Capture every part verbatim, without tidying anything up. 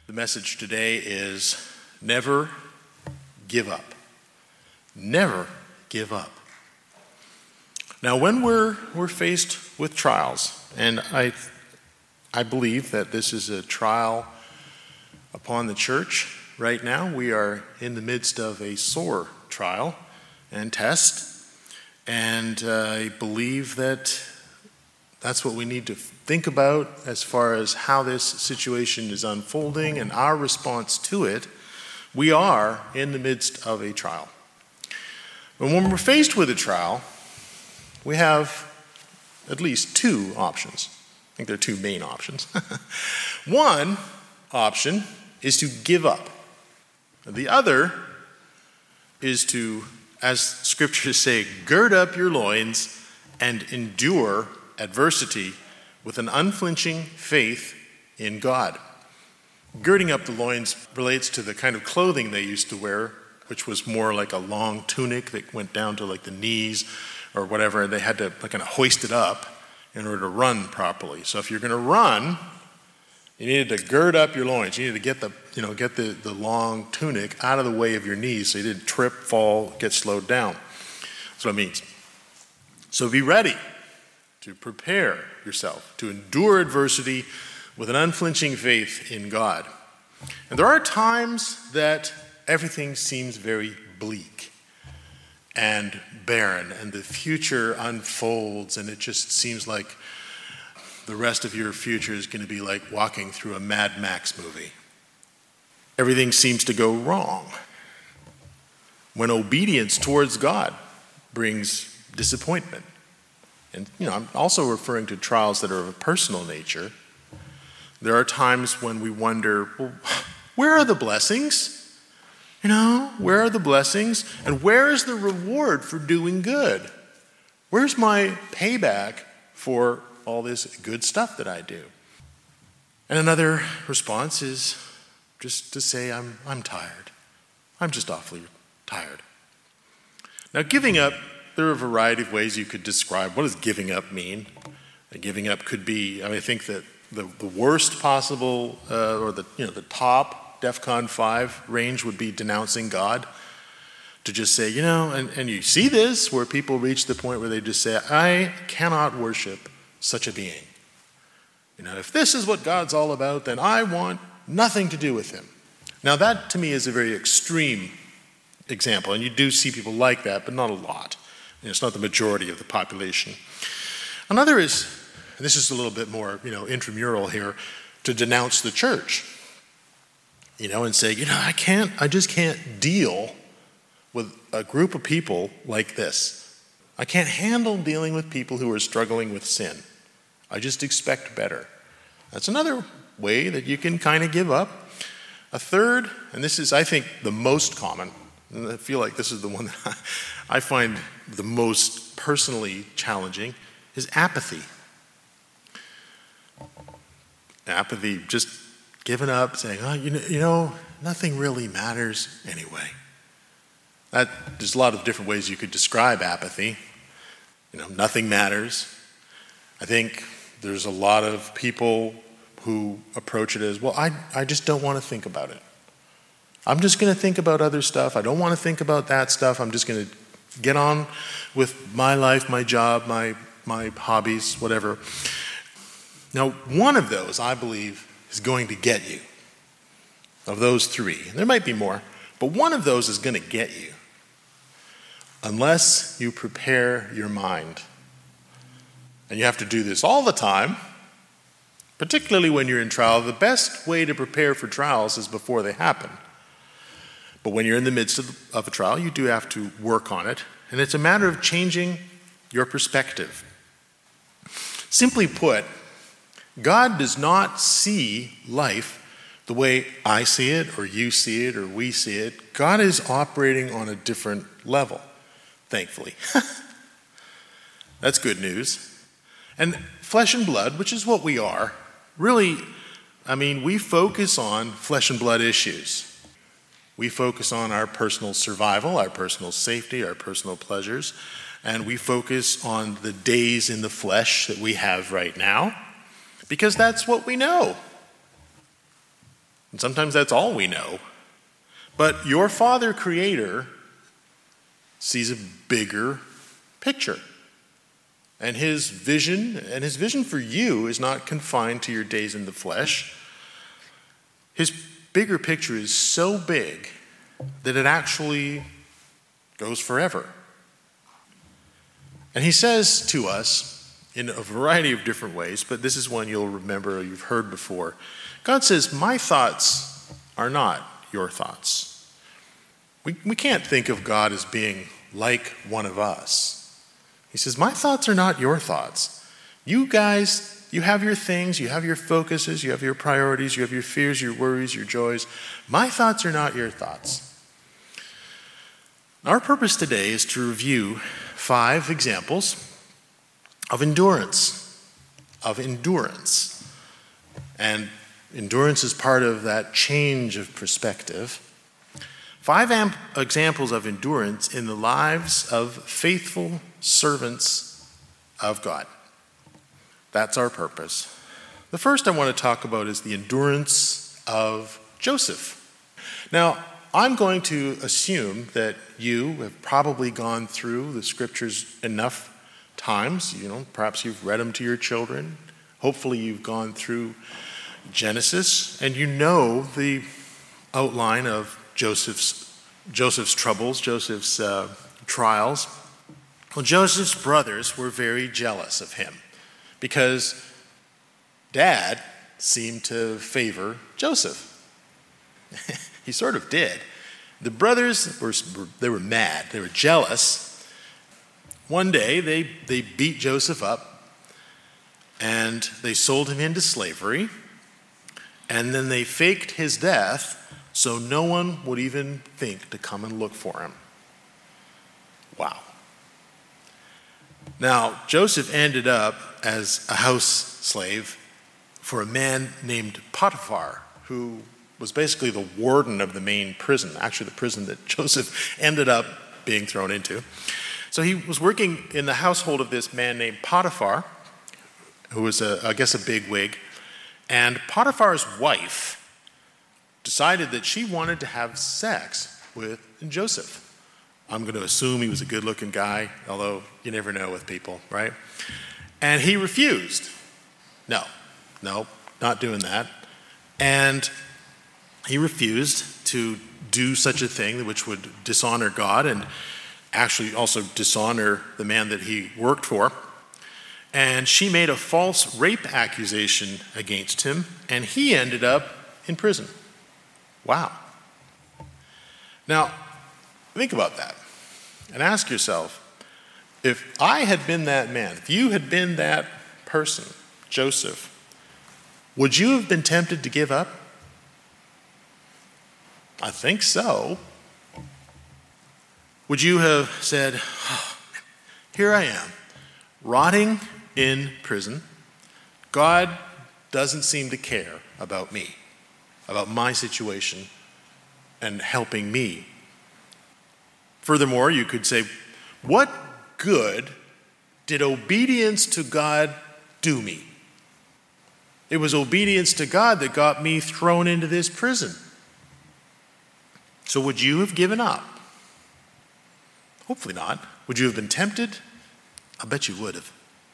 The message today is never give up. Never give up. Now, when we're we're faced with trials, and I I believe that this is a trial upon the church right now. We are in the midst of a sore trial and test, and uh, I believe that that's what we need to think about as far as how this situation is unfolding and our response to it. We are in the midst of a trial. And when we're faced with a trial, we have at least two options. I think there are two main options. One option is to give up. The other is to, as scriptures say, gird up your loins and endure adversity with an unflinching faith in God. Girding up the loins relates to the kind of clothing they used to wear, which was more like a long tunic that went down to like the knees or whatever, and they had to like kind of hoist it up in order to run properly. So if you're going to run, you needed to gird up your loins. You needed to get the, you know, get the, the long tunic out of the way of your knees so you didn't trip, fall, get slowed down. That's what it means. So be ready to prepare yourself to endure adversity with an unflinching faith in God. And there are times that everything seems very bleak and barren, and the future unfolds, and it just seems like the rest of your future is going to be like walking through a Mad Max movie. Everything seems to go wrong. When obedience towards God brings disappointment. And, you know, I'm also referring to trials that are of a personal nature. There are times when we wonder, well, where are the blessings? You know, where are the blessings? And where is the reward for doing good? Where's my payback for all this good stuff that I do? And another response is just to say, I'm I'm tired. I'm just awfully tired. Now, giving up, there are a variety of ways you could describe what does giving up mean. And giving up could be, I mean, I think that the, the worst possible, uh, or the you know the top DEFCON five range would be denouncing God. To just say, you know, and, and you see this where people reach the point where they just say, I cannot worship such a being. You know, if this is what God's all about, then I want nothing to do with him. Now that to me is a very extreme example, and you do see people like that, but not a lot. You know, it's not the majority of the population. Another is, and this is a little bit more, you know, intramural here, to denounce the church. You know, and say, you know, I can't, I just can't deal with a group of people like this. I can't handle dealing with people who are struggling with sin. I just expect better. That's another way that you can kind of give up. A third, and this is, I think, the most common, and I feel like this is the one that I find the most personally challenging, is apathy. Apathy, just giving up, saying, oh, you know, you know, nothing really matters anyway. That, there's a lot of different ways you could describe apathy. You know, nothing matters. I think there's a lot of people who approach it as, well, I, I just don't want to think about it. I'm just going to think about other stuff. I don't want to think about that stuff. I'm just going to get on with my life, my job, my, my hobbies, whatever. Now, one of those, I believe, is going to get you. Of those three. There might be more, but one of those is going to get you. Unless you prepare your mind. And you have to do this all the time, particularly when you're in trial. The best way to prepare for trials is before they happen. But when you're in the midst of, of a trial, you do have to work on it. And it's a matter of changing your perspective. Simply put, God does not see life the way I see it, or you see it, or we see it. God is operating on a different level, thankfully. That's good news. And flesh and blood, which is what we are, really, I mean, we focus on flesh and blood issues. We focus on our personal survival, our personal safety, our personal pleasures, and we focus on the days in the flesh that we have right now, because that's what we know. And sometimes that's all we know. But your Father Creator sees a bigger picture. And his vision, and his vision for you is not confined to your days in the flesh. His bigger picture is so big that it actually goes forever. And he says to us in a variety of different ways, but this is one you'll remember or you've heard before. God says, my thoughts are not your thoughts. We, we can't think of God as being like one of us. He says, my thoughts are not your thoughts. You guys, you have your things, you have your focuses, you have your priorities, you have your fears, your worries, your joys. My thoughts are not your thoughts. Our purpose today is to review five examples of endurance, of endurance. And endurance is part of that change of perspective. Five amp- examples of endurance in the lives of faithful servants of God. That's our purpose. The first I want to talk about is the endurance of Joseph. Now, I'm going to assume that you have probably gone through the scriptures enough times. You know, perhaps you've read them to your children. Hopefully you've gone through Genesis and you know the outline of Joseph's Joseph's troubles, Joseph's uh, trials. Well, Joseph's brothers were very jealous of him because Dad seemed to favor Joseph. He sort of did. The brothers were they were mad. They were jealous. One day they they beat Joseph up and they sold him into slavery. And then they faked his death so no one would even think to come and look for him. Wow. Now, Joseph ended up as a house slave for a man named Potiphar, who was basically the warden of the main prison, actually the prison that Joseph ended up being thrown into. So he was working in the household of this man named Potiphar, who was, a, I guess, a bigwig. And Potiphar's wife decided that she wanted to have sex with Joseph. I'm going to assume he was a good-looking guy, although you never know with people, right? And he refused. No, no, not doing that. And he refused to do such a thing which would dishonor God and actually also dishonor the man that he worked for. And she made a false rape accusation against him, and he ended up in prison. Wow. Now, think about that and ask yourself, if I had been that man, if you had been that person, Joseph, would you have been tempted to give up? I think so. Would you have said, oh, here I am, rotting in prison. God doesn't seem to care about me, about my situation, and helping me. Furthermore, you could say, what good did obedience to God do me? It was obedience to God that got me thrown into this prison. So would you have given up? Hopefully not. Would you have been tempted? I bet you would have.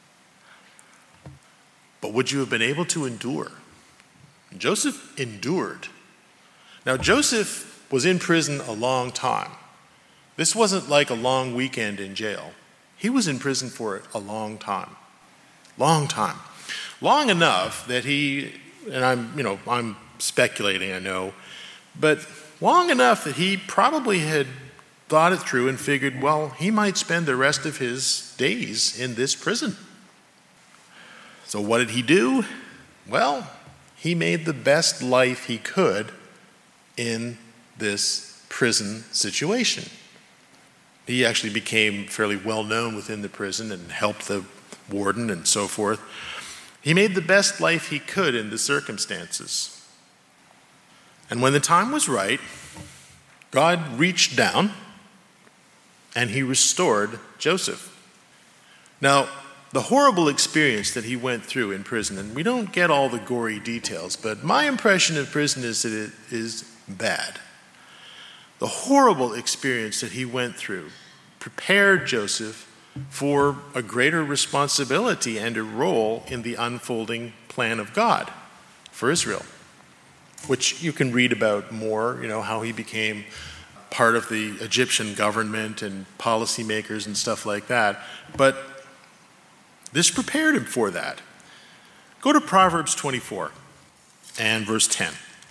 But would you have been able to endure? Joseph endured. Now, Joseph was in prison a long time. This wasn't like a long weekend in jail. He was in prison for a long time. Long time. Long enough that he, and I'm, you know, I'm speculating, I know, but long enough that he probably had thought it through and figured, well, he might spend the rest of his days in this prison. So what did he do? Well, he made the best life he could in this prison situation. He actually became fairly well known within the prison and helped the warden and so forth. He made the best life he could in the circumstances. And when the time was right, God reached down and he restored Joseph. Now, the horrible experience that he went through in prison. And we don't get all the gory details, but my impression of prison is that it is bad. The horrible experience that he went through prepared Joseph for a greater responsibility and a role in the unfolding plan of God for Israel, which you can read about more, you know, how he became part of the Egyptian government and policymakers and stuff like that. But this prepared him for that. Go to Proverbs twenty-four and verse ten.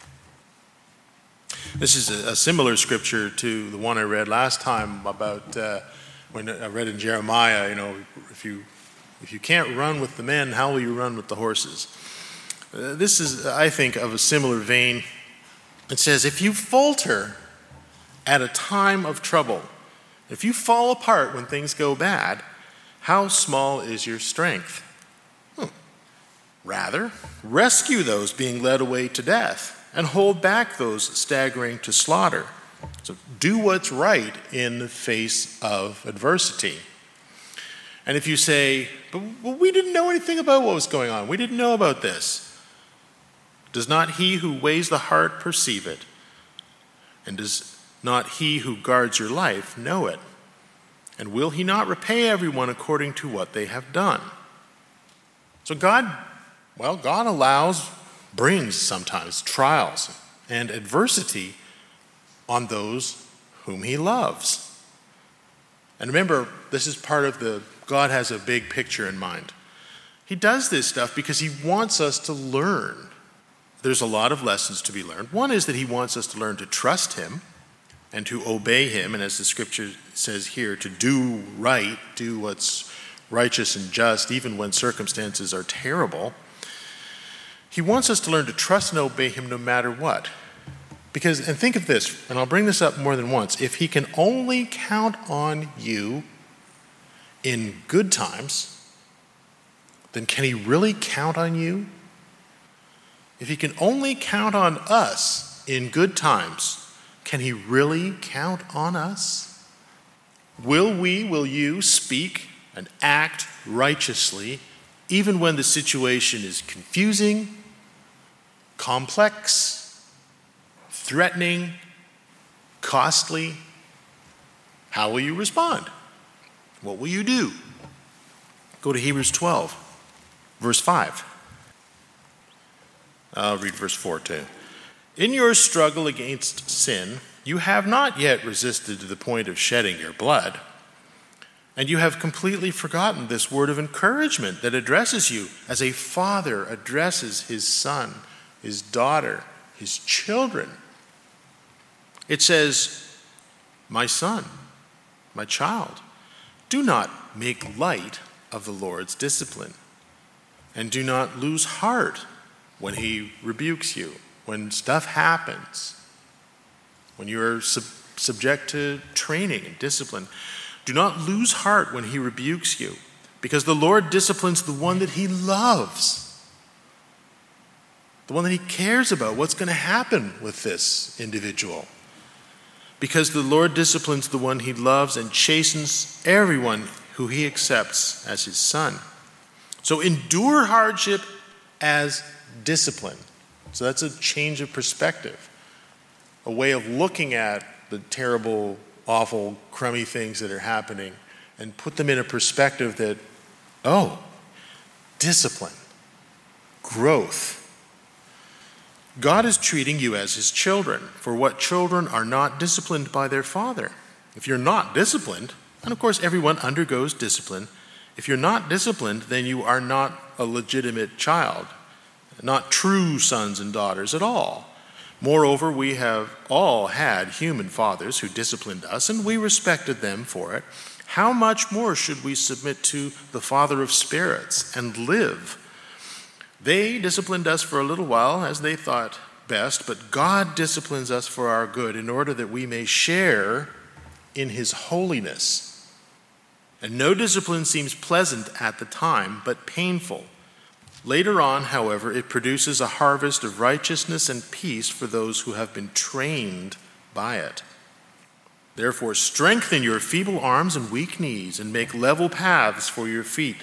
This is a, a similar scripture to the one I read last time about uh, when I read in Jeremiah, you know, if you if you can't run with the men, how will you run with the horses? Uh, this is, I think, of a similar vein. It says, if you falter at a time of trouble, if you fall apart when things go bad, how small is your strength? Hmm. Rather, rescue those being led away to death and hold back those staggering to slaughter. So do what's right in the face of adversity. And if you say, but well, we didn't know anything about what was going on, we didn't know about this. Does not he who weighs the heart perceive it? And does not he who guards your life know it? And will he not repay everyone according to what they have done? So God, well, God allows, brings sometimes trials and adversity on those whom he loves. And remember, this is part of the, God has a big picture in mind. He does this stuff because he wants us to learn. There's a lot of lessons to be learned. One is that he wants us to learn to trust him and to obey him, and as the scripture says here, to do right, do what's righteous and just, even when circumstances are terrible. He wants us to learn to trust and obey him no matter what. Because, and think of this, and I'll bring this up more than once, if he can only count on you in good times, then can he really count on you? If he can only count on us in good times, can he really count on us? Will we, will you speak and act righteously even when the situation is confusing, complex, threatening, costly? How will you respond? What will you do? Go to Hebrews twelve, verse five. I'll read verse four too. In your struggle against sin, you have not yet resisted to the point of shedding your blood, and you have completely forgotten this word of encouragement that addresses you as a father addresses his son, his daughter, his children. It says, my son, my child, do not make light of the Lord's discipline, and do not lose heart when he rebukes you, when stuff happens, when you're sub- subject to training and discipline. Do not lose heart when he rebukes you, because the Lord disciplines the one that he loves, the one that he cares about, what's going to happen with this individual. Because the Lord disciplines the one he loves and chastens everyone who he accepts as his son. So endure hardship as discipline. So that's a change of perspective, a way of looking at the terrible, awful, crummy things that are happening and put them in a perspective that, oh, discipline, growth. God is treating you as his children, for what children are not disciplined by their father. If you're not disciplined, and of course everyone undergoes discipline, if you're not disciplined, then you are not a legitimate child, not true sons and daughters at all. Moreover, we have all had human fathers who disciplined us, and we respected them for it. How much more should we submit to the Father of spirits and live? They disciplined us for a little while as they thought best, but God disciplines us for our good in order that we may share in his holiness. And no discipline seems pleasant at the time, but painful. Later on, however, it produces a harvest of righteousness and peace for those who have been trained by it. Therefore, strengthen your feeble arms and weak knees, and make level paths for your feet,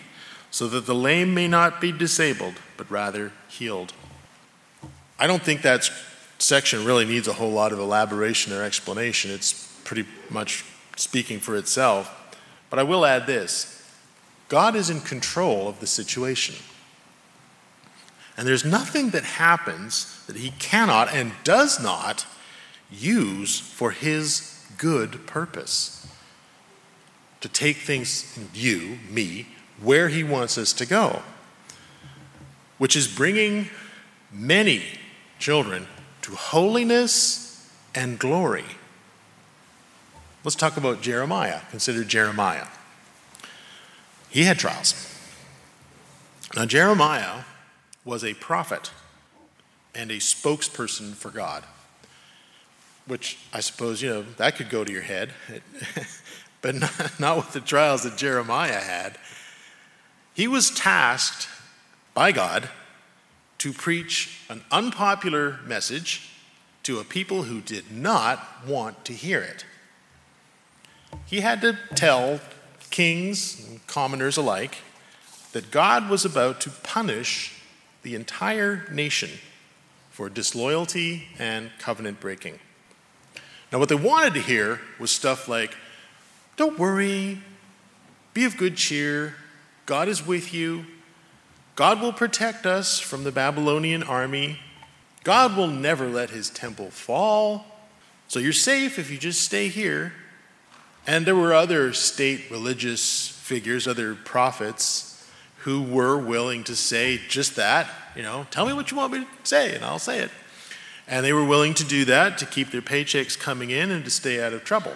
so that the lame may not be disabled, but rather healed. I don't think that section really needs a whole lot of elaboration or explanation. It's pretty much speaking for itself. But I will add this. God is in control of the situation. And there's nothing that happens that he cannot and does not use for his good purpose. To take things, you, me, where he wants us to go, which is bringing many children to holiness and glory. Let's talk about Jeremiah. Consider Jeremiah. He had trials. Now, Jeremiah was a prophet and a spokesperson for God, which I suppose, you know, that could go to your head, but not, not with the trials that Jeremiah had. He was tasked by God to preach an unpopular message to a people who did not want to hear it. He had to tell kings and commoners alike that God was about to punish the entire nation for disloyalty and covenant breaking. Now, what they wanted to hear was stuff like, don't worry, be of good cheer, God is with you, God will protect us from the Babylonian army, God will never let his temple fall, so you're safe if you just stay here. And there were other state religious figures, other prophets, who were willing to say just that, you know, tell me what you want me to say and I'll say it. And they were willing to do that to keep their paychecks coming in and to stay out of trouble.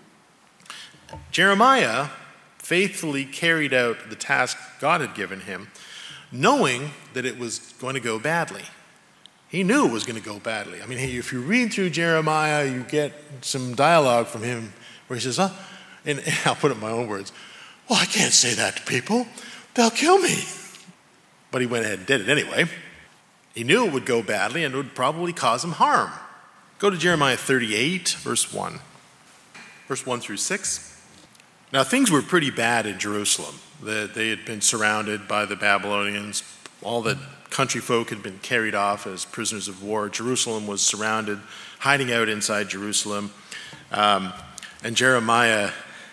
Jeremiah faithfully carried out the task God had given him, knowing that it was going to go badly. He knew it was going to go badly. I mean, if you read through Jeremiah, you get some dialogue from him where he says, oh, and I'll put it in my own words, well, I can't say that to people. They'll kill me. But he went ahead and did it anyway. He knew it would go badly and it would probably cause him harm. Go to Jeremiah thirty-eight, verse one. Verse one through six. Now, things were pretty bad in Jerusalem. They had been surrounded by the Babylonians. All the country folk had been carried off as prisoners of war. Jerusalem was surrounded, hiding out inside Jerusalem. Um, and Jeremiah,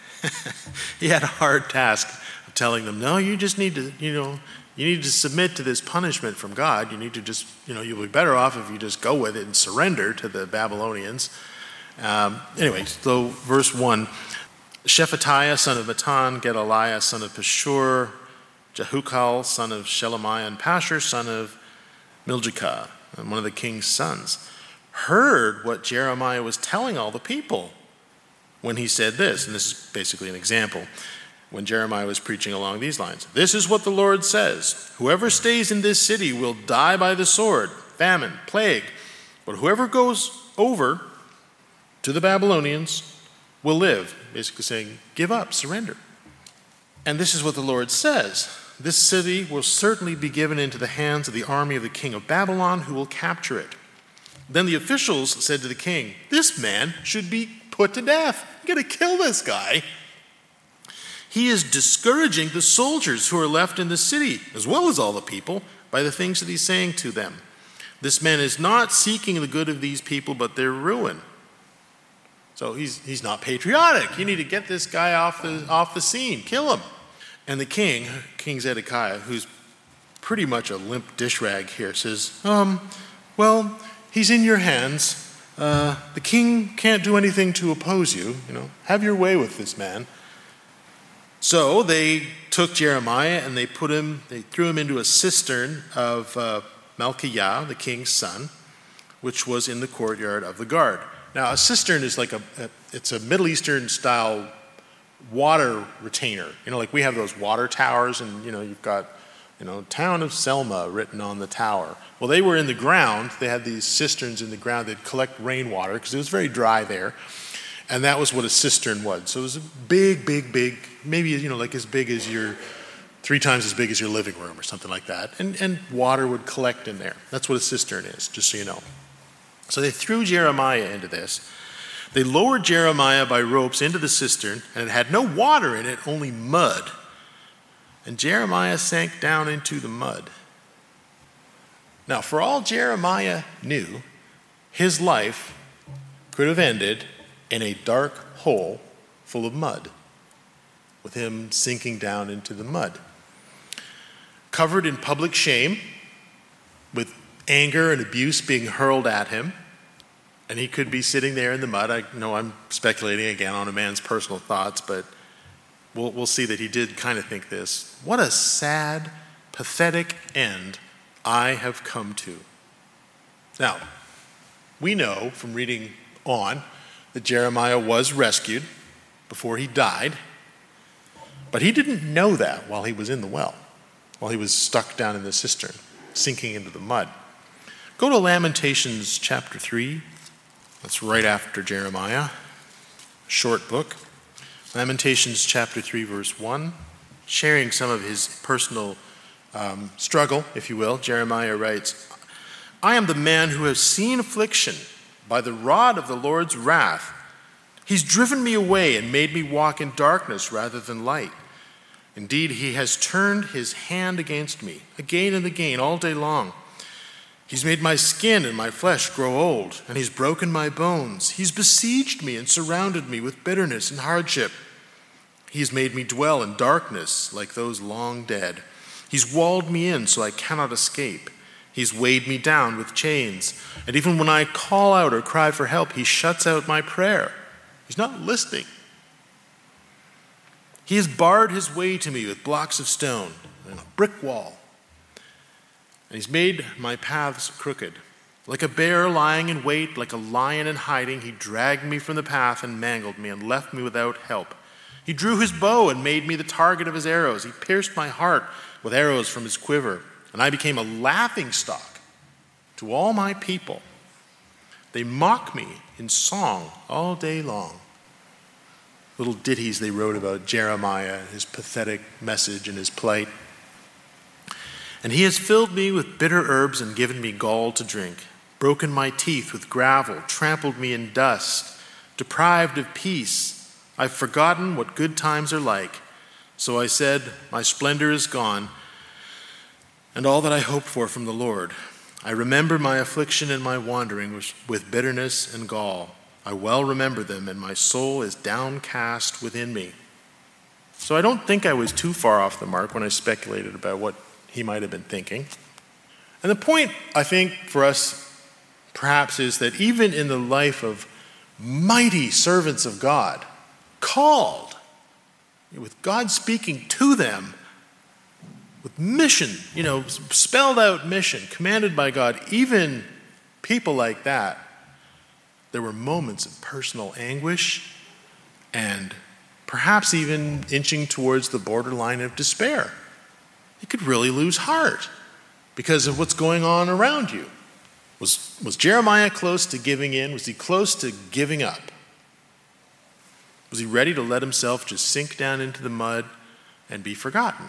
he had a hard task of telling them, no, you just need to, you know, you need to submit to this punishment from God. You need to just, you know, you'll be better off if you just go with it and surrender to the Babylonians. Um, anyway, so verse one, Shephatiah, son of Matan, Gedaliah, son of Pashur, Jehukal, son of Shelemiah, and Pashur, son of Miljikah, one of the king's sons, heard what Jeremiah was telling all the people when he said this. And this is basically an example. When Jeremiah was preaching along these lines, this is what the Lord says, whoever stays in this city will die by the sword, famine, plague, but whoever goes over to the Babylonians will live. Basically saying, give up, surrender. And this is what the Lord says, this city will certainly be given into the hands of the army of the king of Babylon, who will capture it. Then the officials said to the king, this man should be put to death. You gotta kill this guy. He is discouraging the soldiers who are left in the city, as well as all the people, by the things that he's saying to them. This man is not seeking the good of these people, but their ruin. So he's he's not patriotic. You need to get this guy off the off the scene, kill him. And the king, King Zedekiah, who's pretty much a limp dish rag here, says, um, well, he's in your hands. Uh, the king can't do anything to oppose you. You know, have your way with this man. So they took Jeremiah and they put him, they threw him into a cistern of uh, Malchiah, the king's son, which was in the courtyard of the guard. Now, a cistern is like a, a it's a Middle Eastern style water retainer. You know, like we have those water towers, and you know, you've got, you know, town of Selma written on the tower. Well, they were in the ground. They had these cisterns in the ground that collect rainwater because it was very dry there. And that was what a cistern was. So it was a big, big, big, maybe, you know, like as big as your, three times as big as your living room or something like that. And, and water would collect in there. That's what a cistern is, just so you know. So they threw Jeremiah into this. They lowered Jeremiah by ropes into the cistern, and it had no water in it, only mud. and Jeremiah sank down into the mud. Now, for all Jeremiah knew, his life could have ended in a dark hole full of mud, with him sinking down into the mud. Covered in public shame, with anger and abuse being hurled at him, and he could be sitting there in the mud. I know I'm speculating again on a man's personal thoughts, but we'll, we'll see that he did kind of think this. What a sad, pathetic end I have come to. Now, we know from reading on that Jeremiah was rescued before he died, but he didn't know that while he was in the well, while he was stuck down in the cistern, sinking into the mud. Go to Lamentations chapter three. That's right after Jeremiah, a short book. Lamentations chapter three, verse one, sharing some of his personal um, struggle, if you will. Jeremiah writes, I am the man who has seen affliction by the rod of the Lord's wrath. He's driven me away and made me walk in darkness rather than light. Indeed, he has turned his hand against me again and again all day long. He's made my skin and my flesh grow old, and he's broken my bones. He's besieged me and surrounded me with bitterness and hardship. He's made me dwell in darkness like those long dead. He's walled me in so I cannot escape. He's weighed me down with chains. And even when I call out or cry for help, he shuts out my prayer. He's not listening. He has barred his way to me with blocks of stone and a brick wall. And he's made my paths crooked. Like a bear lying in wait, like a lion in hiding, he dragged me from the path and mangled me and left me without help. He drew his bow and made me the target of his arrows. He pierced my heart with arrows from his quiver, and I became a laughingstock to all my people. They mock me in song all day long. Little ditties they wrote about Jeremiah, his pathetic message and his plight. And he has filled me with bitter herbs and given me gall to drink, broken my teeth with gravel, trampled me in dust, deprived of peace. I've forgotten what good times are like. So I said, my splendor is gone, and all that I hoped for from the Lord. I remember my affliction and my wandering with bitterness and gall. I well remember them, and my soul is downcast within me. So I don't think I was too far off the mark when I speculated about what he might have been thinking. And the point, I think, for us perhaps is that even in the life of mighty servants of God, called, with God speaking to them, with mission, you know, spelled out mission, commanded by God, even people like that, there were moments of personal anguish and perhaps even inching towards the borderline of despair. You could really lose heart because of what's going on around you. Was, was Jeremiah close to giving in? Was he close to giving up? Was he ready to let himself just sink down into the mud and be forgotten?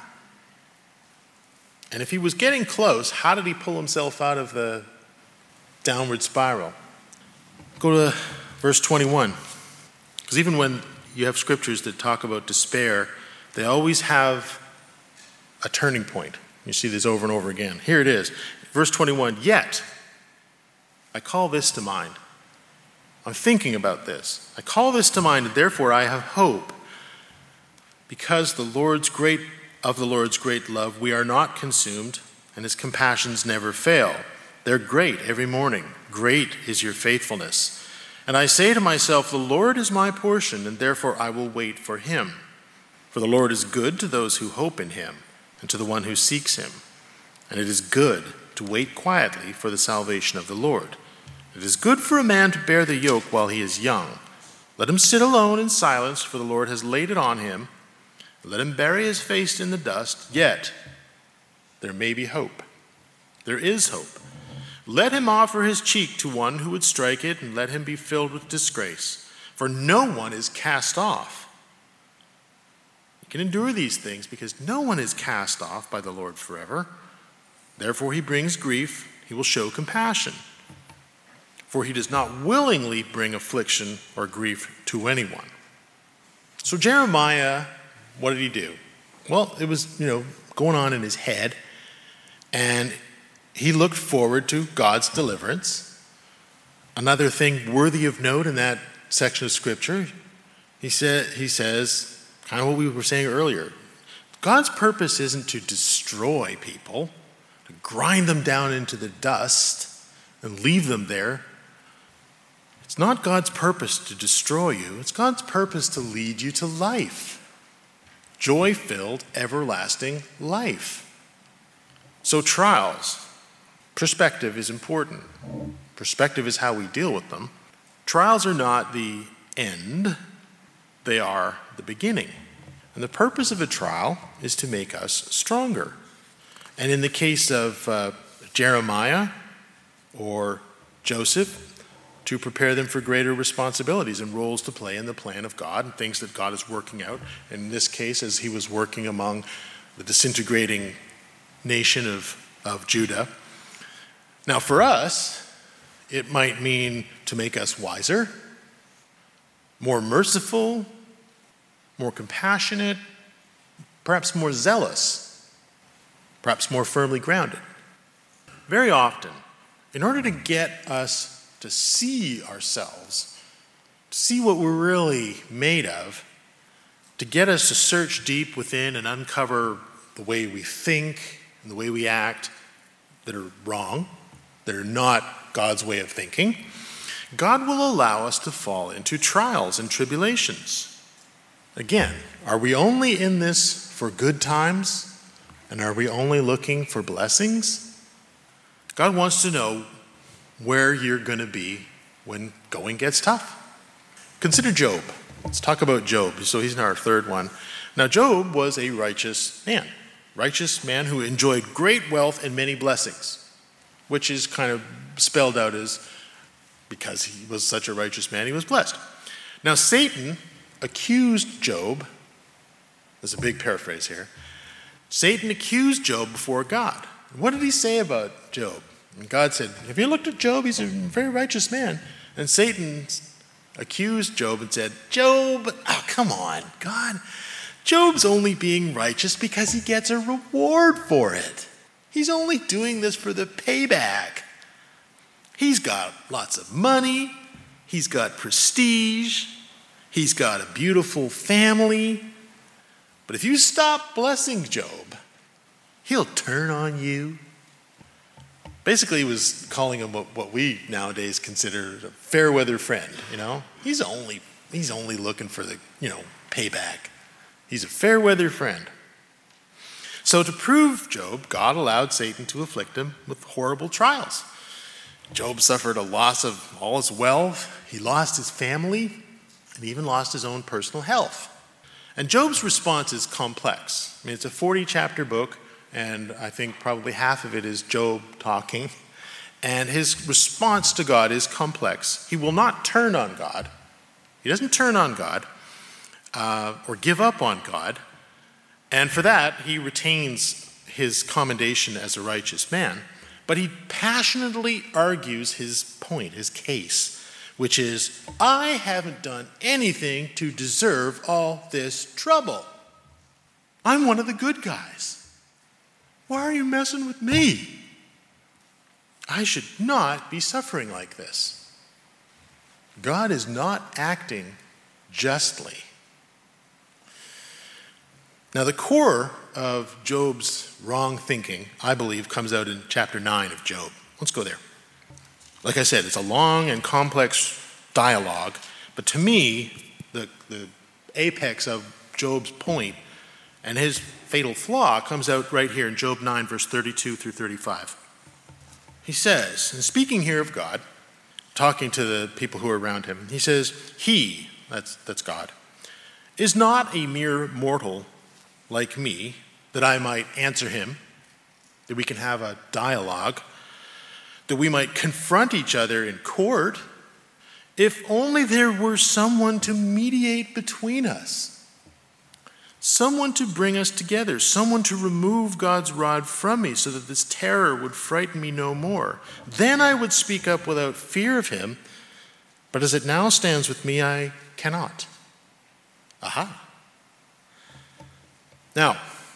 And if he was getting close, how did he pull himself out of the downward spiral? Go to verse twenty-one. Because even when you have scriptures that talk about despair, they always have a turning point. You see this over and over again. Here it is. Verse twenty-one, yet I call this to mind. I'm thinking about this. I call this to mind, and therefore I have hope. Because the Lord's great of the Lord's great love, we are not consumed, and his compassions never fail. They're great every morning. Great is your faithfulness. And I say to myself, the Lord is my portion, and therefore I will wait for him. For the Lord is good to those who hope in him, and to the one who seeks him. And it is good to wait quietly for the salvation of the Lord. It is good for a man to bear the yoke while he is young. Let him sit alone in silence, for the Lord has laid it on him. Let him bury his face in the dust, yet there may be hope. There is hope. Let him offer his cheek to one who would strike it, and let him be filled with disgrace. For no one is cast off. You can endure these things because no one is cast off by the Lord forever. Therefore he brings grief, he will show compassion. For he does not willingly bring affliction or grief to anyone. So Jeremiah, what did he do? Well, it was, you know, going on in his head, and he looked forward to God's deliverance. Another thing worthy of note in that section of Scripture, he said, he says, kind of what we were saying earlier, God's purpose isn't to destroy people, to grind them down into the dust and leave them there. It's not God's purpose to destroy you. It's God's purpose to lead you to life. Joy-filled, everlasting life. So trials, perspective is important. Perspective is how we deal with them. Trials are not the end. They are the beginning. And the purpose of a trial is to make us stronger. And in the case of uh, Jeremiah or Joseph, to prepare them for greater responsibilities and roles to play in the plan of God and things that God is working out. In this case, as he was working among the disintegrating nation of, of Judah. Now for us, it might mean to make us wiser, more merciful, more compassionate, perhaps more zealous, perhaps more firmly grounded. Very often, in order to get us to see ourselves, to see what we're really made of, to get us to search deep within and uncover the way we think and the way we act that are wrong, that are not God's way of thinking, God will allow us to fall into trials and tribulations. Again, are we only in this for good times? And are we only looking for blessings? God wants to know where you're going to be when going gets tough. Consider Job. Let's talk about Job. So he's in our third one. Now Job was a righteous man. Righteous man who enjoyed great wealth and many blessings, which is kind of spelled out as because he was such a righteous man, he was blessed. Now Satan accused Job, there's a big paraphrase here, Satan accused Job before God. What did he say about Job? And God said, have you looked at Job? He's a very righteous man. And Satan accused Job and said, Job, oh, come on, God. Job's only being righteous because he gets a reward for it. He's only doing this for the payback. He's got lots of money. He's got prestige. He's got a beautiful family. But if you stop blessing Job, he'll turn on you. Basically, he was calling him what, what we nowadays consider a fair weather friend, you know? He's only he's only looking for the, you know, payback. He's a fair weather friend. So to prove Job, God allowed Satan to afflict him with horrible trials. Job suffered a loss of all his wealth. He lost his family and even lost his own personal health. And Job's response is complex. I mean, it's a forty chapter book. And I think probably half of it is Job talking. And his response to God is complex. He will not turn on God. He doesn't turn on God uh, or give up on God. And for that, he retains his commendation as a righteous man. But he passionately argues his point, his case, which is, I haven't done anything to deserve all this trouble. I'm one of the good guys. Why are you messing with me? I should not be suffering like this. God is not acting justly. Now, the core of Job's wrong thinking, I believe, comes out in chapter nine of Job. Let's go there. Like I said, it's a long and complex dialogue, but to me, the, the apex of Job's point and his fatal flaw comes out right here in Job nine, verse thirty-two through thirty-five. He says, and speaking here of God, talking to the people who are around him, he says, he, that's, that's God, is not a mere mortal like me, that I might answer him, that we can have a dialogue, that we might confront each other in court, if only there were someone to mediate between us. Someone to bring us together, someone to remove God's rod from me so that this terror would frighten me no more. Then I would speak up without fear of him, but as it now stands with me, I cannot. Aha. Now,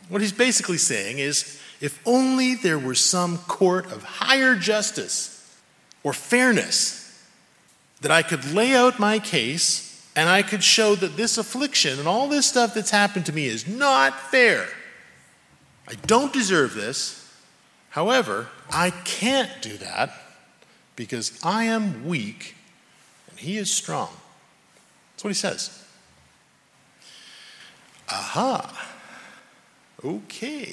What he's basically saying is, if only there were some court of higher justice or fairness that I could lay out my case and I could show that this affliction and all this stuff that's happened to me is not fair. I don't deserve this. However, I can't do that because I am weak and he is strong. That's what he says. Aha. Okay.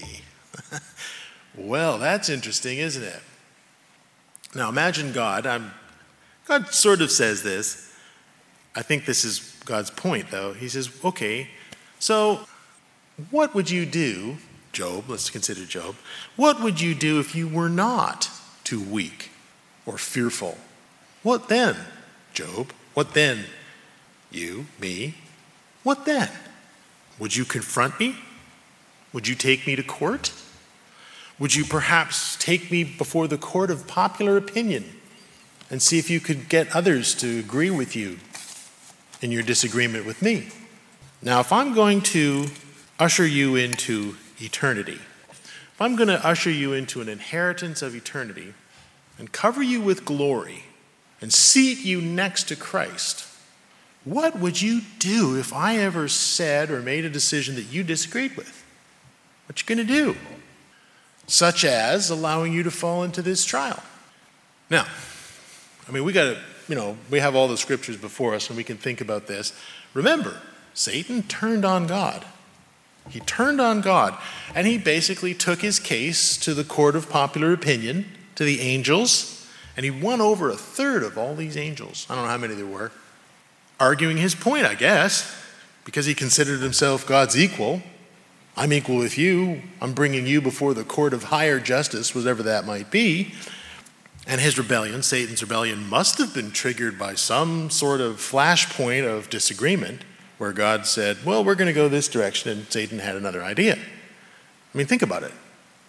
Well, that's interesting, isn't it? Now imagine God. I'm, God sort of says this. I think this is God's point, though. He says, okay, so what would you do, Job, let's consider Job, what would you do if you were not too weak or fearful? What then, Job? What then, you, me? What then? Would you confront me? Would you take me to court? Would you perhaps take me before the court of popular opinion and see if you could get others to agree with you in your disagreement with me? Now, if I'm going to usher you into eternity, if I'm going to usher you into an inheritance of eternity and cover you with glory and seat you next to Christ, what would you do if I ever said or made a decision that you disagreed with? What you going to do? Such as allowing you to fall into this trial. Now, I mean, we got to, you know, we have all the scriptures before us and we can think about this. Remember, Satan turned on God. He turned on God and he basically took his case to the court of popular opinion, to the angels, and he won over a third of all these angels. I don't know how many there were. Arguing his point, I guess, because he considered himself God's equal. I'm equal with you. I'm bringing you before the court of higher justice, whatever that might be. And his rebellion, Satan's rebellion, must have been triggered by some sort of flashpoint of disagreement where God said, well, we're going to go this direction, and Satan had another idea. I mean, think about it.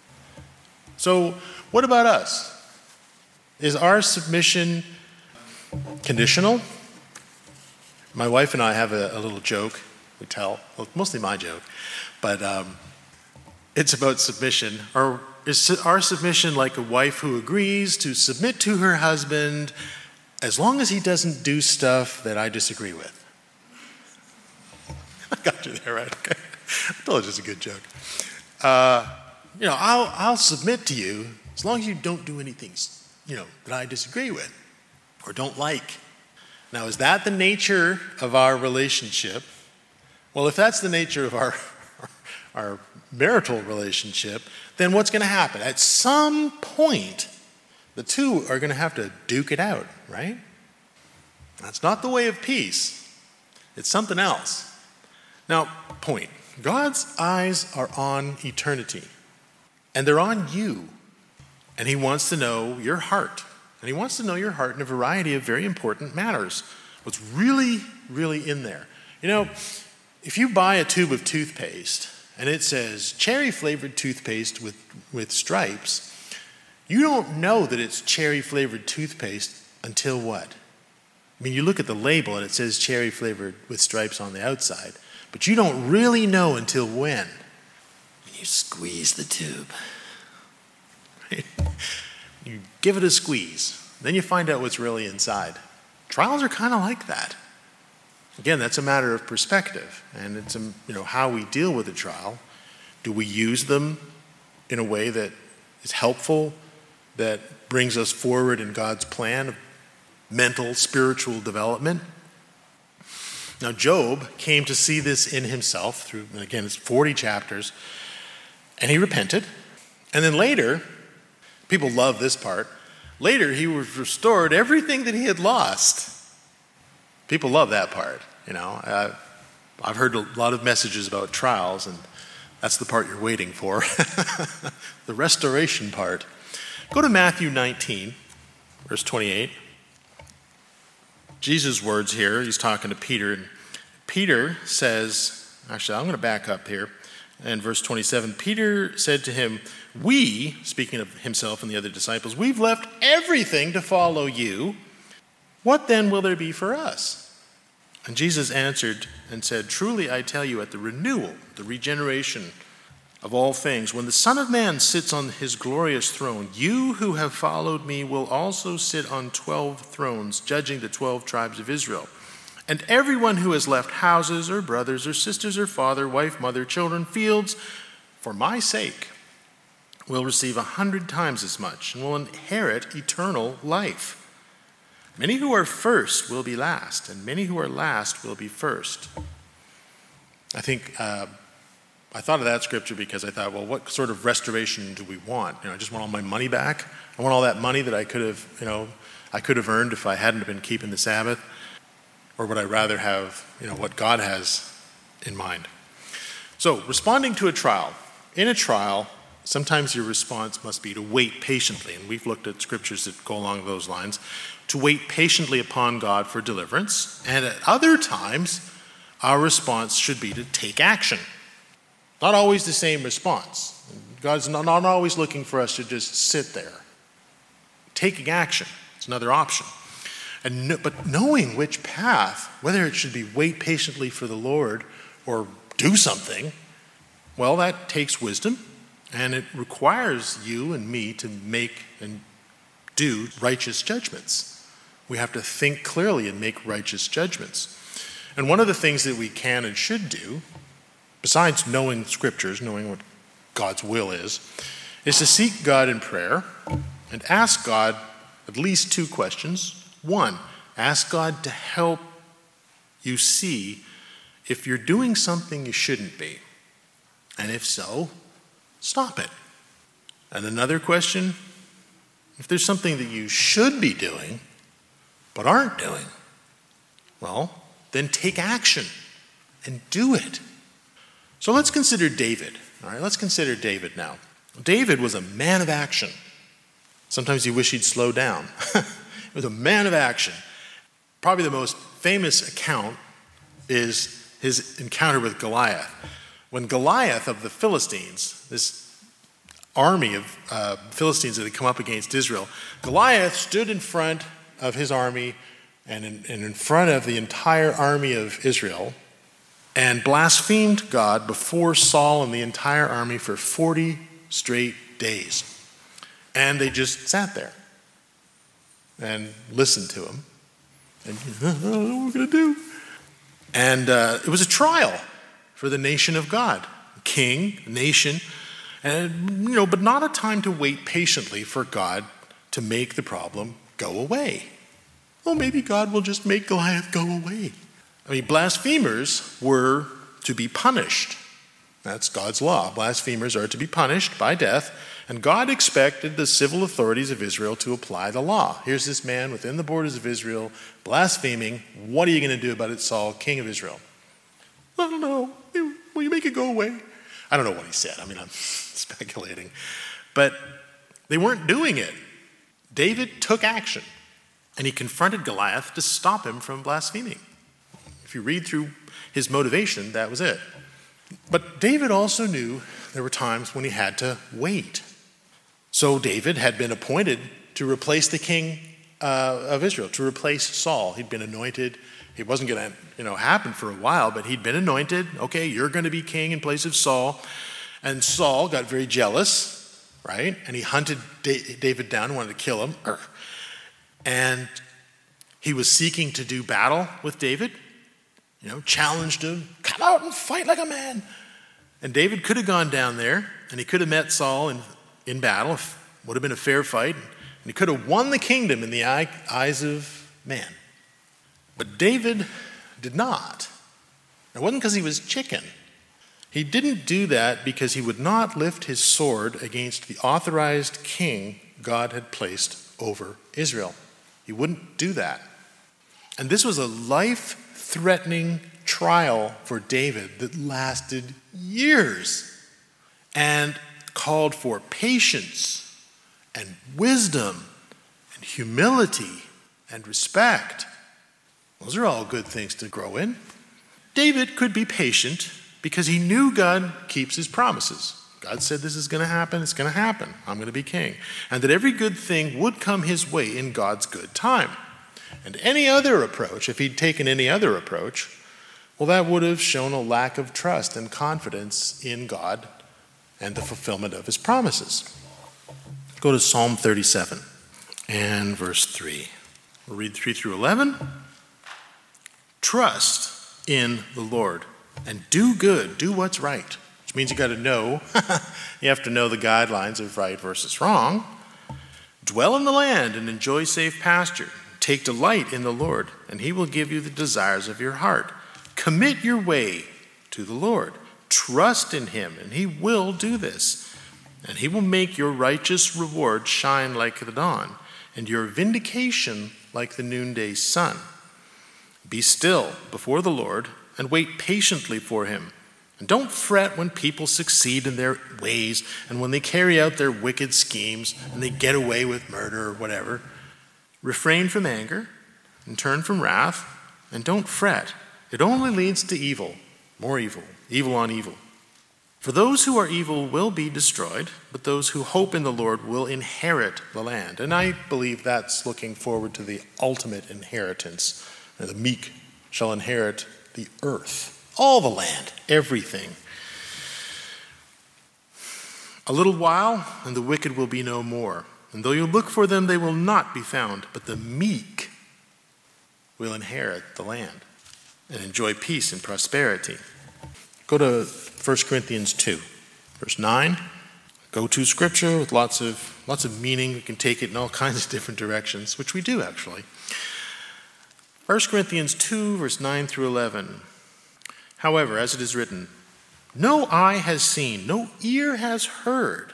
So what about us? Is our submission conditional? My wife and I have a, a little joke we tell, well, mostly my joke, but um, it's about submission. Or is our submission like a wife who agrees to submit to her husband as long as he doesn't do stuff that I disagree with? I got you there, right? Okay. I told you it's a good joke. Uh, you know, I'll, I'll submit to you as long as you don't do anything, you know, that I disagree with or don't like. Now, is that the nature of our relationship? Well, if that's the nature of our, our marital relationship, then what's going to happen? At some point, the two are going to have to duke it out, right? That's not the way of peace. It's something else. Now, point. God's eyes are on eternity, and they're on you. And he wants to know your heart. And he wants to know your heart in a variety of very important matters. What's really, really in there. You know, if you buy a tube of toothpaste and it says cherry-flavored toothpaste with, with stripes, you don't know that it's cherry-flavored toothpaste until what? I mean, you look at the label and it says cherry-flavored with stripes on the outside, but you don't really know until when? When you squeeze the tube. Right? You give it a squeeze. Then you find out what's really inside. Trials are kind of like that. Again, that's a matter of perspective. And it's a, you know, how we deal with a trial. Do we use them in a way that is helpful, that brings us forward in God's plan of mental, spiritual development? Now, Job came to see this in himself through, and again, it's forty chapters, and he repented. And then later, people love this part. Later, he was restored everything that he had lost. People love that part, you know. Uh, I've heard a lot of messages about trials, and that's the part you're waiting for. The restoration part. Go to Matthew nineteen, verse twenty-eight. Jesus' words here, he's talking to Peter, and Peter says, actually, I'm going to back up here. In verse twenty-seven, Peter said to him, we, speaking of himself and the other disciples, we've left everything to follow you. What then will there be for us? And Jesus answered and said, truly I tell you, at the renewal, the regeneration of all things, when the Son of Man sits on his glorious throne, you who have followed me will also sit on twelve thrones, judging the twelve tribes of Israel. And everyone who has left houses or brothers or sisters or father, wife, mother, children, fields, for my sake, will receive a hundred times as much and will inherit eternal life. Many who are first will be last, and many who are last will be first. I think... Uh, I thought of that scripture because I thought, well, what sort of restoration do we want? You know, I just want all my money back. I want all that money that I could have, you know, I could have earned if I hadn't been keeping the Sabbath. Or would I rather have, you know, what God has in mind? So, responding to a trial. In a trial, sometimes your response must be to wait patiently. And we've looked at scriptures that go along those lines. To wait patiently upon God for deliverance. And at other times, our response should be to take action. Not always the same response. God's not, not always looking for us to just sit there. Taking action is another option. And no, but knowing which path, whether it should be wait patiently for the Lord or do something, well, that takes wisdom, and it requires you and me to make and do righteous judgments. We have to think clearly and make righteous judgments. And one of the things that we can and should do, besides knowing scriptures, knowing what God's will is, is to seek God in prayer and ask God at least two questions. One, ask God to help you see if you're doing something you shouldn't be. And if so, stop it. And another question, if there's something that you should be doing but aren't doing, well, then take action and do it. So let's consider David. All right, let's consider David now. David was a man of action. Sometimes you wish he'd slow down. He was a man of action. Probably the most famous account is his encounter with Goliath. When Goliath of the Philistines, this army of uh, Philistines that had come up against Israel, Goliath stood in front of his army and in, and in front of the entire army of Israel and blasphemed God before Saul and the entire army for forty straight days. And they just sat there and listened to him. And, I don't know what we're going to do. And uh, it was a trial for the nation of God. King, nation, and, you know, but not a time to wait patiently for God to make the problem go away. Well, maybe God will just make Goliath go away. I mean, blasphemers were to be punished. That's God's law. Blasphemers are to be punished by death, and God expected the civil authorities of Israel to apply the law. Here's this man within the borders of Israel blaspheming. What are you going to do about it, Saul, king of Israel? I don't know. Will you make it go away? I don't know what he said. I mean, I'm speculating. But they weren't doing it. David took action, and he confronted Goliath to stop him from blaspheming. If you read through his motivation, that was it. But David also knew there were times when he had to wait. So David had been appointed to replace the king uh, of Israel, to replace Saul. He'd been anointed. It wasn't going to, you know, happen for a while, but he'd been anointed. Okay, you're going to be king in place of Saul. And Saul got very jealous, right? And he hunted David down, wanted to kill him. And he was seeking to do battle with David. You know, challenged him, come out and fight like a man. And David could have gone down there, and he could have met Saul in, in battle. It would have been a fair fight. And he could have won the kingdom in the eye, eyes of man. But David did not. It wasn't because he was chicken. He didn't do that because he would not lift his sword against the authorized king God had placed over Israel. He wouldn't do that. And this was a life-threatening trial for David that lasted years and called for patience and wisdom and humility and respect. Those are all good things to grow in. David could be patient because he knew God keeps his promises. God said this is going to happen, it's going to happen. I'm going to be king. And that every good thing would come his way in God's good time. And any other approach, if he'd taken any other approach, well, that would have shown a lack of trust and confidence in God and the fulfillment of his promises. Go to Psalm thirty-seven and verse three. We'll read three through eleven. Trust in the Lord and do good, do what's right, which means you got to know, you have to know the guidelines of right versus wrong. Dwell in the land and enjoy safe pasture. Take delight in the Lord, and he will give you the desires of your heart. Commit your way to the Lord. Trust in him, and he will do this. And he will make your righteous reward shine like the dawn, and your vindication like the noonday sun. Be still before the Lord, and wait patiently for him. And don't fret when people succeed in their ways, and when they carry out their wicked schemes, and they get away with murder or whatever. Refrain from anger, and turn from wrath, and don't fret. It only leads to evil, more evil, evil on evil. For those who are evil will be destroyed, but those who hope in the Lord will inherit the land. And I believe that's looking forward to the ultimate inheritance. The meek shall inherit the earth, all the land, everything. A little while, and the wicked will be no more. And though you look for them, they will not be found. But the meek will inherit the land and enjoy peace and prosperity. Go to First Corinthians two, verse nine. Go-to scripture with lots of lots of meaning. We can take it in all kinds of different directions, which we do actually. First Corinthians two, verse nine through eleven. However, as it is written, no eye has seen, no ear has heard,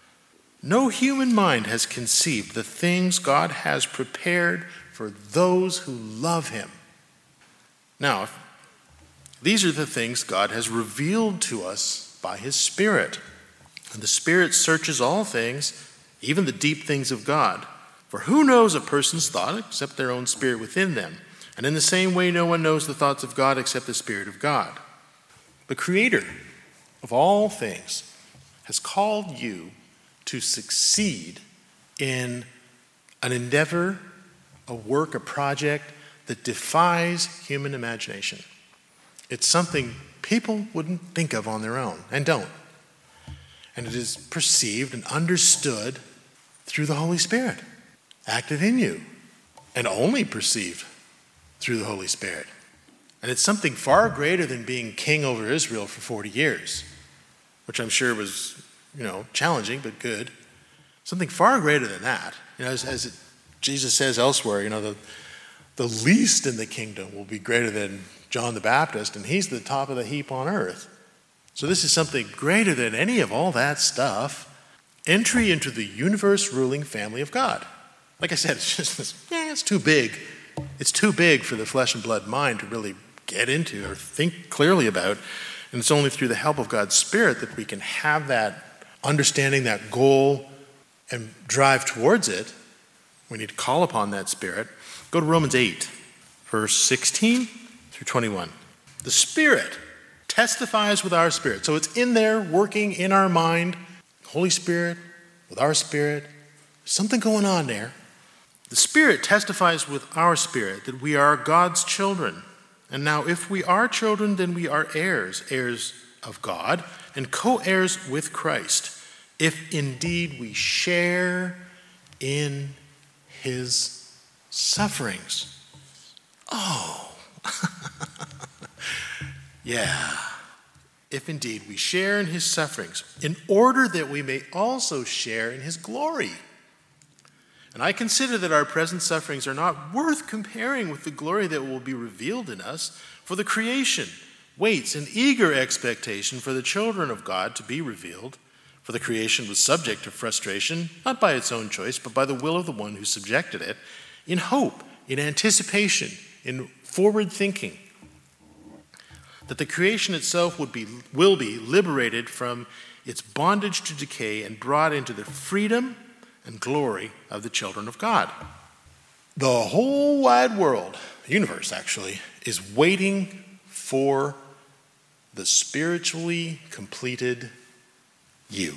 no human mind has conceived the things God has prepared for those who love him. Now, these are the things God has revealed to us by his Spirit. And the Spirit searches all things, even the deep things of God. For who knows a person's thought except their own spirit within them? And in the same way, no one knows the thoughts of God except the Spirit of God. The Creator of all things has called you to succeed in an endeavor, a work, a project that defies human imagination. It's something people wouldn't think of on their own and don't. And it is perceived and understood through the Holy Spirit, active in you, and only perceived through the Holy Spirit. And it's something far greater than being king over Israel for forty years, which I'm sure was, you know, challenging but good. Something far greater than that. You know, as, as it, Jesus says elsewhere, you know, the, the least in the kingdom will be greater than John the Baptist, and he's the top of the heap on earth. So this is something greater than any of all that stuff. Entry into the universe-ruling family of God. Like I said, it's just this, eh, it's too big. It's too big for the flesh and blood mind to really get into or think clearly about. And it's only through the help of God's Spirit that we can have that understanding, that goal, and drive towards it. We need to call upon that Spirit. Go to Romans eight, verse sixteen through twenty-one. The Spirit testifies with our spirit. So it's in there working in our mind. Holy Spirit with our spirit. There's something going on there. The Spirit testifies with our spirit that we are God's children. And now if we are children, then we are heirs, heirs of God, and co-heirs with Christ, if indeed we share in his sufferings. Oh, yeah. If indeed we share in his sufferings, in order that we may also share in his glory. And I consider that our present sufferings are not worth comparing with the glory that will be revealed in us, for the creation waits in eager expectation for the children of God to be revealed. For the creation was subject to frustration, not by its own choice, but by the will of the one who subjected it, in hope, in anticipation, in forward thinking, that the creation itself would be, will be liberated from its bondage to decay and brought into the freedom and glory of the children of God. The whole wide world, the universe actually, is waiting for the spiritually completed you.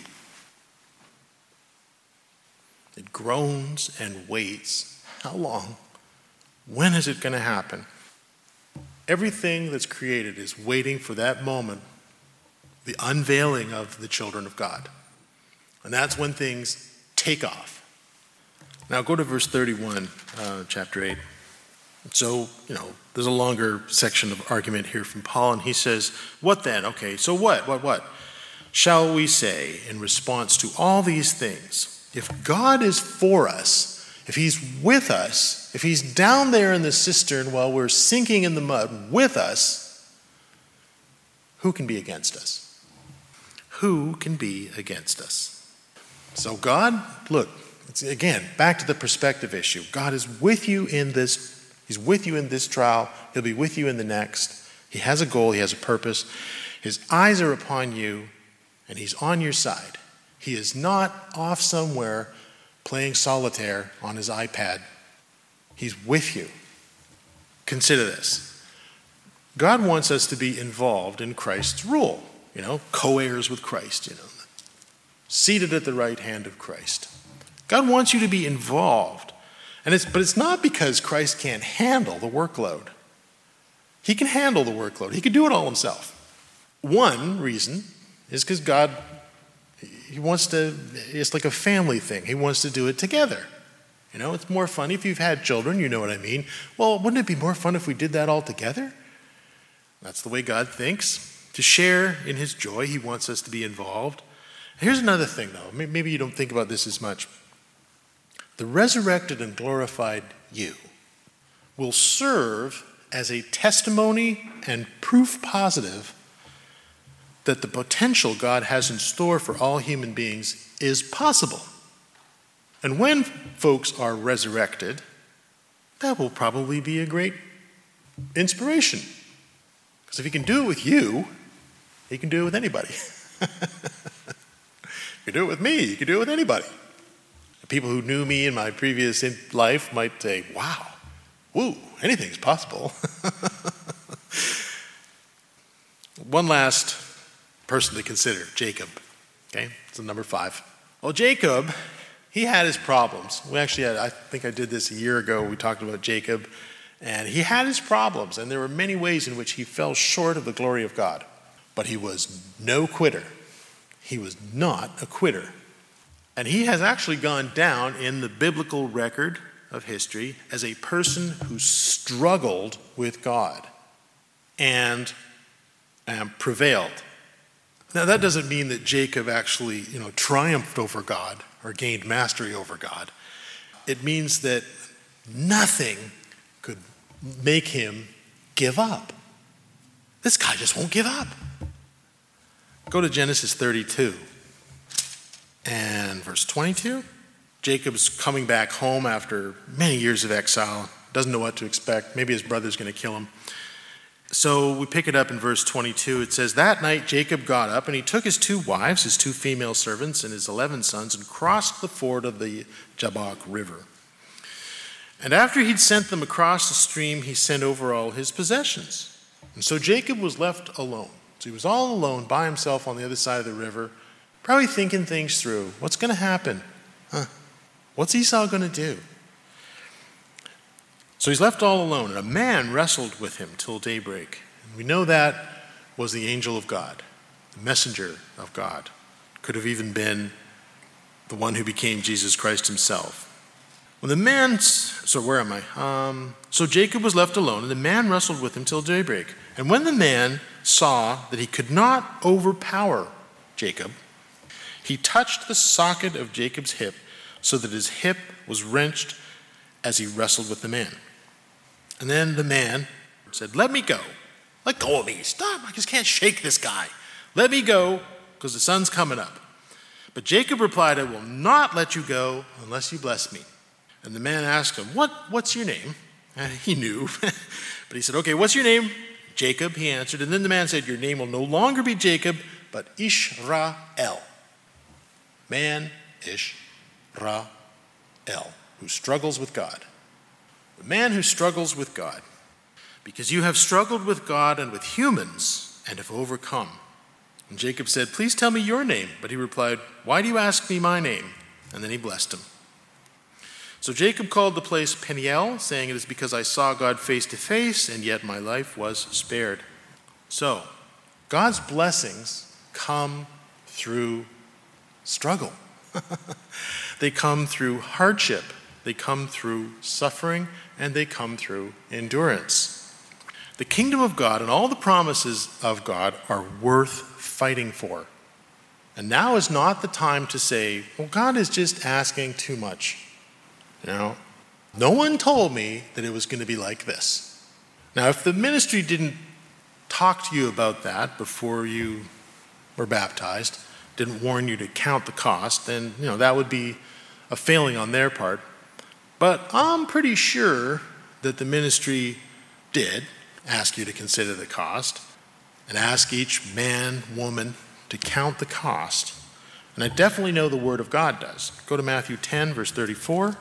It groans and waits. How long? When is it going to happen? Everything that's created is waiting for that moment the unveiling of the children of God. And that's when things take off. Now go to verse thirty-one, uh, chapter eight. So, you know, there's a longer section of argument here from Paul, and he says, what then? Okay, so what, what, what? Shall we say in response to all these things, if God is for us, if he's with us, if he's down there in the cistern while we're sinking in the mud with us, who can be against us? Who can be against us? So God, look, it's, again, back to the perspective issue. God is with you in this. He's with you in this trial. He'll be with you in the next. He has a goal. He has a purpose. His eyes are upon you, and he's on your side. He is not off somewhere playing solitaire on his iPad. He's with you. Consider this. God wants us to be involved in Christ's rule, you know, co-heirs with Christ, you know, seated at the right hand of Christ. God wants you to be involved. And it's, but it's not because Christ can't handle the workload. He can handle the workload. He can do it all himself. One reason is because God, he wants to, it's like a family thing. He wants to do it together. You know, it's more fun if you've had children, you know what I mean. Well, wouldn't it be more fun if we did that all together? That's the way God thinks. To share in his joy, he wants us to be involved. Here's another thing, though. Maybe you don't think about this as much. The resurrected and glorified you will serve as a testimony and proof positive that the potential God has in store for all human beings is possible. And when folks are resurrected, that will probably be a great inspiration. Because if he can do it with you, he can do it with anybody. He can do it with me, he can do it with anybody. People who knew me in my previous life might say, wow, woo, anything's possible. One last person to consider, Jacob. Okay, it's number five. Well, Jacob, he had his problems. We actually had, I think I did this a year ago. We talked about Jacob, and he had his problems, and there were many ways in which he fell short of the glory of God. But he was no quitter. He was not a quitter. And he has actually gone down in the biblical record of history as a person who struggled with God and um, prevailed. Now, that doesn't mean that Jacob actually, you know, triumphed over God or gained mastery over God. It means that nothing could make him give up. This guy just won't give up. Go to Genesis thirty-two. And verse twenty-two, Jacob's coming back home after many years of exile, doesn't know what to expect. Maybe his brother's going to kill him. So we pick it up in verse twenty-two. It says, that night Jacob got up and he took his two wives, his two female servants, and his eleven sons and crossed the ford of the Jabbok River. And after he'd sent them across the stream, he sent over all his possessions. And so Jacob was left alone. So he was all alone by himself on the other side of the river, probably thinking things through. What's going to happen? Huh? What's Esau going to do? So he's left all alone, and a man wrestled with him till daybreak. And we know that was the angel of God, the messenger of God. Could have even been the one who became Jesus Christ himself. When the man, so where am I? Um, so Jacob was left alone, and the man wrestled with him till daybreak. And when the man saw that he could not overpower Jacob, he touched the socket of Jacob's hip so that his hip was wrenched as he wrestled with the man. And then the man said, let me go. Let go of me. Stop. I just can't shake this guy. Let me go because the sun's coming up. But Jacob replied, I will not let you go unless you bless me. And the man asked him, what, what's your name? And he knew. But he said, okay, what's your name? Jacob, he answered. And then the man said, your name will no longer be Jacob, but Israel. Man, Israel, who struggles with God. The man who struggles with God. Because you have struggled with God and with humans and have overcome. And Jacob said, please tell me your name. But he replied, why do you ask me my name? And then he blessed him. So Jacob called the place Peniel, saying, it is because I saw God face to face, and yet my life was spared. So, God's blessings come through struggle. They come through hardship. They come through suffering, and they come through endurance. The kingdom of God and all the promises of God are worth fighting for. And now is not the time to say, well, God is just asking too much. You know, no one told me that it was going to be like this. Now, if the ministry didn't talk to you about that before you were baptized, didn't warn you to count the cost, then, you know, that would be a failing on their part. But I'm pretty sure that the ministry did ask you to consider the cost and ask each man, woman to count the cost. And I definitely know the Word of God does. Go to Matthew ten, verse thirty-four.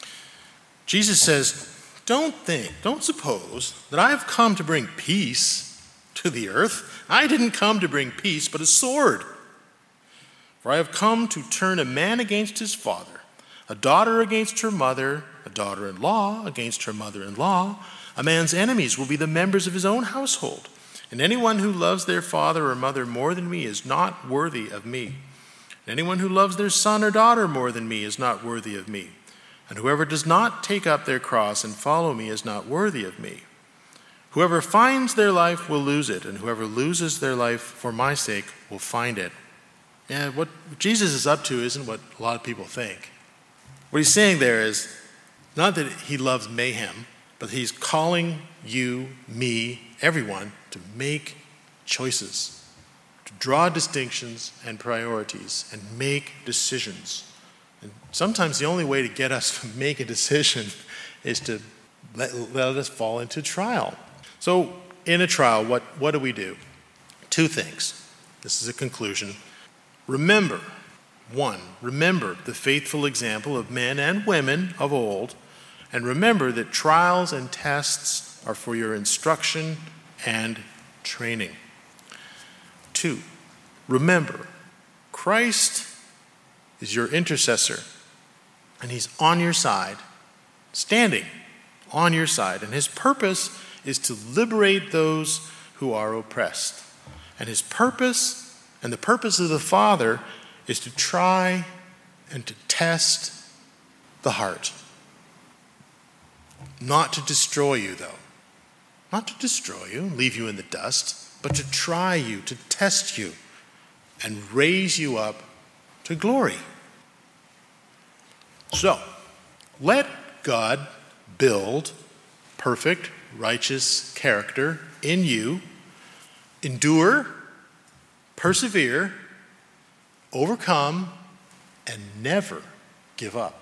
Jesus says, don't think, don't suppose that I have come to bring peace to the earth. I didn't come to bring peace, but a sword. For I have come to turn a man against his father, a daughter against her mother, a daughter-in-law against her mother-in-law. A man's enemies will be the members of his own household. And anyone who loves their father or mother more than me is not worthy of me. And anyone who loves their son or daughter more than me is not worthy of me. And whoever does not take up their cross and follow me is not worthy of me. Whoever finds their life will lose it, and whoever loses their life for my sake will find it. And what Jesus is up to isn't what a lot of people think. What he's saying there is not that he loves mayhem, but he's calling you, me, everyone to make choices, to draw distinctions and priorities, and make decisions. And sometimes the only way to get us to make a decision is to let, let us fall into trial. So in a trial, what, what do we do? Two things. This is a conclusion. Remember, one, remember the faithful example of men and women of old, and remember that trials and tests are for your instruction and training. Two, remember, Christ is your intercessor, and he's on your side, standing on your side, and his purpose is to liberate those who are oppressed. And his purpose, and the purpose of the Father, is to try and to test the heart. Not to destroy you, though. Not to destroy you, leave you in the dust, but to try you, to test you, and raise you up to glory. So, let God build perfect, righteous character in you. Endure, persevere, overcome, and never give up.